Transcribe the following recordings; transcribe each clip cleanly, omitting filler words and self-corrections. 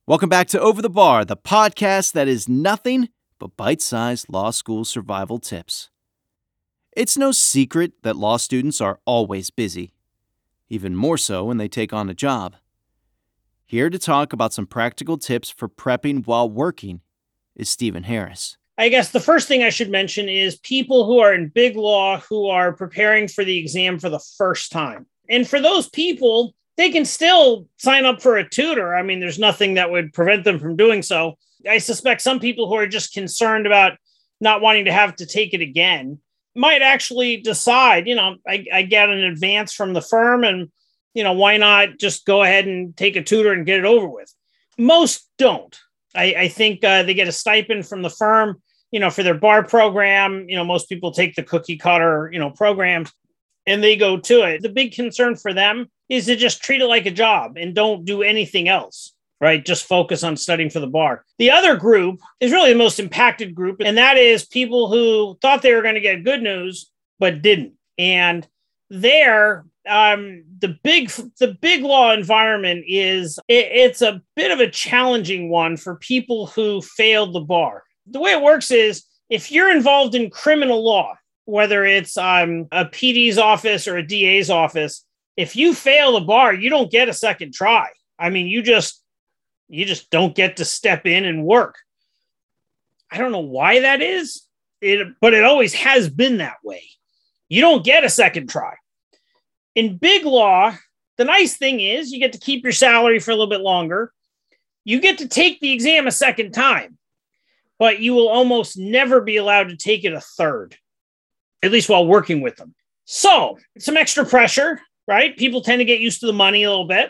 Welcome back to Over the Bar, the podcast that is nothing but bite-sized law school survival tips. It's no secret that law students are always busy, even more so when they take on a job. Here to talk about some practical tips for prepping while working is Stephen Harris. I guess the first thing I should mention is people who are in big law who are preparing for the exam for the first time. And for those people, they can still sign up for a tutor. I mean, there's nothing that would prevent them from doing so. I suspect some people who are just concerned about not wanting to have to take it again might actually decide, I get an advance from the firm and, why not just go ahead and take a tutor and get it over with? Most don't. I think they get a stipend from the firm, for their bar program. Most people take the cookie cutter, programs and they go to it. The big concern for them is to just treat it like a job and don't do anything else, right? Just focus on studying for the bar. The other group is really the most impacted group, and that is people who thought they were going to get good news, but didn't. And there, the big law environment it's a bit of a challenging one for people who failed the bar. The way it works is if you're involved in criminal law, whether it's a PD's office or a DA's office, if you fail the bar, you don't get a second try. I mean, you just don't get to step in and work. I don't know why that is, but it always has been that way. You don't get a second try. In big law, the nice thing is you get to keep your salary for a little bit longer. You get to take the exam a second time, but you will almost never be allowed to take it a third, at least while working with them. So some extra pressure, right? People tend to get used to the money a little bit.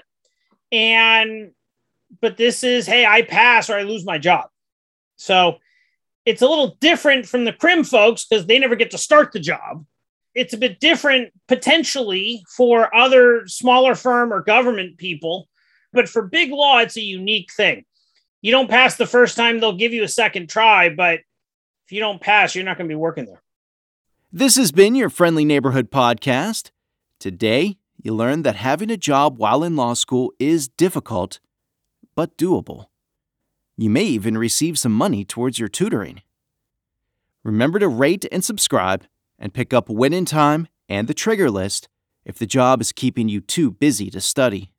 But this is, hey, I pass or I lose my job. So it's a little different from the crim folks because they never get to start the job. It's a bit different potentially for other smaller firm or government people. But for big law, it's a unique thing. You don't pass the first time, they'll give you a second try. But if you don't pass, you're not going to be working there. This has been your friendly neighborhood podcast. Today, you learned that having a job while in law school is difficult, but doable. You may even receive some money towards your tutoring. Remember to rate and subscribe and pick up Win in Time and the Trigger List if the job is keeping you too busy to study.